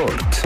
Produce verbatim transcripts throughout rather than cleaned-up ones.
Sport.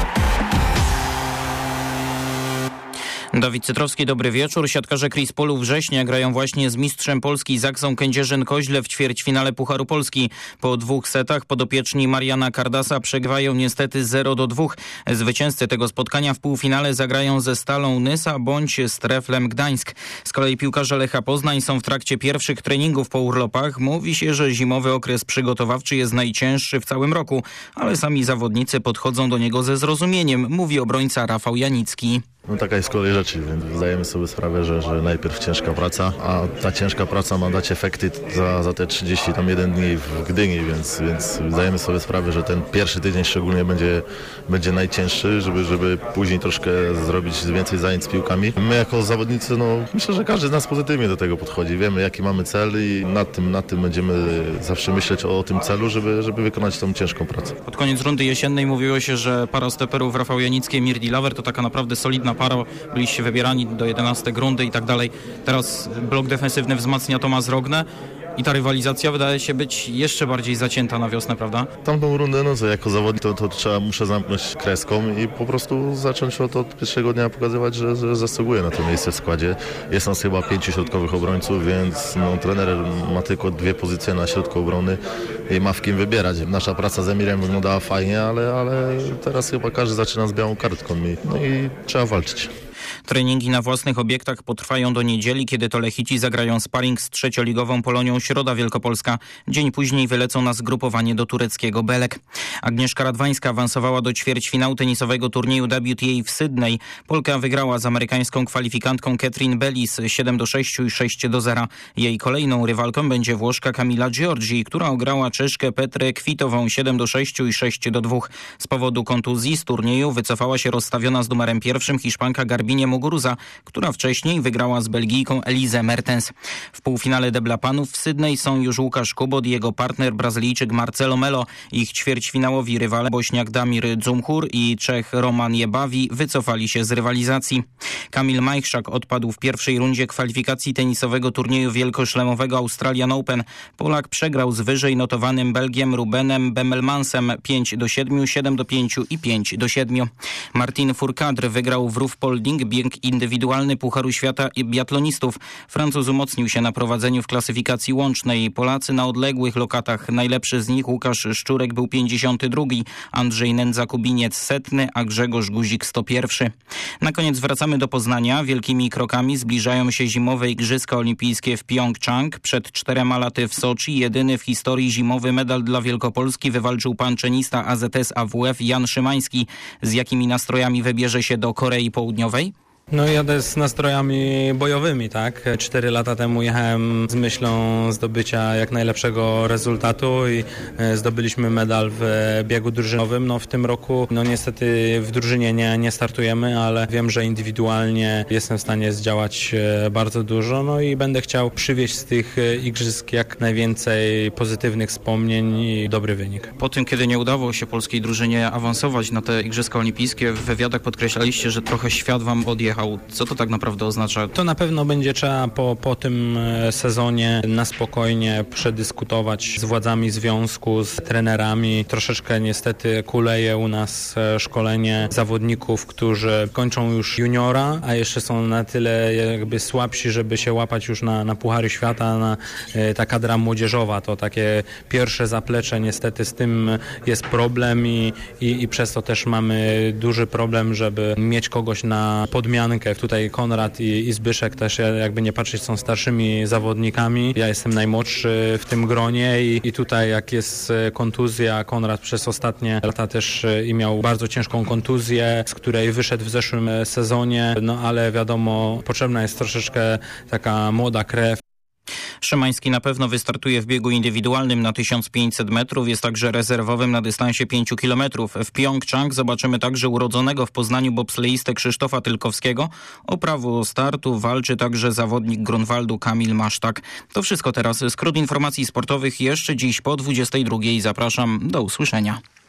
Dawid Cytrowski, dobry wieczór. Siatkarze Chris Polu Września grają właśnie z mistrzem Polski Zaksą Kędzierzyn-Koźle w ćwierćfinale Pucharu Polski. Po dwóch setach podopieczni Mariana Kardasa przegrywają niestety zero do dwóch. Zwycięzcy tego spotkania w półfinale zagrają ze Stalą Nysa bądź z Treflem Gdańsk. Z kolei piłkarze Lecha Poznań są w trakcie pierwszych treningów po urlopach. Mówi się, że zimowy okres przygotowawczy jest najcięższy w całym roku, ale sami zawodnicy podchodzą do niego ze zrozumieniem, mówi obrońca Rafał Janicki. No taka jest kolej rzeczy, więc zdajemy sobie sprawę, że, że najpierw ciężka praca, a ta ciężka praca ma dać efekty za, za te trzydzieści jeden dni w Gdyni, więc, więc zdajemy sobie sprawę, że ten pierwszy tydzień szczególnie będzie, będzie najcięższy, żeby, żeby później troszkę zrobić więcej zajęć z piłkami. My jako zawodnicy, no myślę, że każdy z nas pozytywnie do tego podchodzi. Wiemy, jaki mamy cel i nad tym, nad tym będziemy zawsze myśleć o tym celu, żeby, żeby wykonać tą ciężką pracę. Pod koniec rundy jesiennej mówiło się, że para stoperów Rafał Janicki i Mirdi Laver to taka naprawdę solidna para, byliście wybierani do jedenastej rundy i tak dalej. Teraz blok defensywny wzmacnia Tomasz Rogne i ta rywalizacja wydaje się być jeszcze bardziej zacięta na wiosnę, prawda? Tamtą rundę, no co, jako zawodnik to, to trzeba, muszę zamknąć kreską i po prostu zacząć od, od pierwszego dnia pokazywać, że, że zasługuję na to miejsce w składzie. Jest nas chyba pięciu środkowych obrońców, więc no, trener ma tylko dwie pozycje na środku obrony i ma w kim wybierać. Nasza praca z Emirem wyglądała fajnie, ale, ale teraz chyba każdy zaczyna z białą kartką i, no i trzeba walczyć. Treningi na własnych obiektach potrwają do niedzieli, kiedy to Lechici zagrają sparring z trzecioligową Polonią Środa Wielkopolska. Dzień później wylecą na zgrupowanie do tureckiego Belek. Agnieszka Radwańska awansowała do ćwierćfinału tenisowego turnieju W T A w Sydney. Polka wygrała z amerykańską kwalifikantką Catherine Bellis siedem do sześciu i sześć do zera. Jej kolejną rywalką będzie Włoszka Camila Giorgi, która ograła Czeszkę Petrę Kwitową siedem do sześciu i sześć do dwóch. Z powodu kontuzji z turnieju wycofała się rozstawiona z numerem pierwszym Hiszpanka Garbinie Muguruza, która wcześniej wygrała z Belgijką Elizę Mertens. W półfinale deblapanów w Sydney są już Łukasz Kubot i jego partner Brazylijczyk Marcelo Melo. Ich ćwierćfinałowi rywale Bośniak Damir Dzumhur i Czech Roman Jebawi wycofali się z rywalizacji. Kamil Majchrzak odpadł w pierwszej rundzie kwalifikacji tenisowego turnieju wielkoszlemowego Australian Open. Polak przegrał z wyżej notowanym Belgiem Rubenem Bemelmansem pięć do siedmiu, siedem do pięciu i pięć do siedmiu. Martin Fourcade wygrał w Rufpolding bieg indywidualny Pucharu Świata biatlonistów. Francuz umocnił się na prowadzeniu w klasyfikacji łącznej. Polacy na odległych lokatach. Najlepszy z nich Łukasz Szczurek był pięćdziesiąty drugi, Andrzej Nędza-Kubiniec setny, a Grzegorz Guzik sto pierwszy. Na koniec wracamy do Poznania. Wielkimi krokami zbliżają się zimowe Igrzyska Olimpijskie w Pjongczang. Przed czterema laty w Soczi jedyny w historii zimowy medal dla Wielkopolski wywalczył panczynista A Z S A W F Jan Szymański. Z jakimi nastrojami wybierze się do Korei Południowej? No jadę z nastrojami bojowymi, tak? Cztery lata temu jechałem z myślą zdobycia jak najlepszego rezultatu i zdobyliśmy medal w biegu drużynowym. No w tym roku, no niestety w drużynie nie, nie startujemy, ale wiem, że indywidualnie jestem w stanie zdziałać bardzo dużo, no i będę chciał przywieźć z tych igrzysk jak najwięcej pozytywnych wspomnień i dobry wynik. Po tym, kiedy nie udało się polskiej drużynie awansować na te Igrzyska Olimpijskie, w wywiadach podkreślaliście, że trochę świat wam odjechał. Co to tak naprawdę oznacza? To na pewno będzie trzeba po, po tym sezonie na spokojnie przedyskutować z władzami związku, z trenerami. Troszeczkę niestety kuleje u nas szkolenie zawodników, którzy kończą już juniora, a jeszcze są na tyle jakby słabsi, żeby się łapać już na, na Puchary Świata, na ta kadra młodzieżowa. To takie pierwsze zaplecze, niestety z tym jest problem i, i, i przez to też mamy duży problem, żeby mieć kogoś na podmianę. Tutaj Konrad i, i Zbyszek też, jakby nie patrzeć, są starszymi zawodnikami. Ja jestem najmłodszy w tym gronie i, i tutaj jak jest kontuzja, Konrad przez ostatnie lata też i miał bardzo ciężką kontuzję, z której wyszedł w zeszłym sezonie, no ale wiadomo, potrzebna jest troszeczkę taka młoda krew. Szymański na pewno wystartuje w biegu indywidualnym na tysiąc pięćset metrów, jest także rezerwowym na dystansie pięciu kilometrów. W Pjongczang zobaczymy także urodzonego w Poznaniu bobsleistę Krzysztofa Tylkowskiego. O prawo startu walczy także zawodnik Grunwaldu Kamil Masztak. To wszystko teraz. Skrót informacji sportowych jeszcze dziś po dwudziestej drugiej. Zapraszam, do usłyszenia.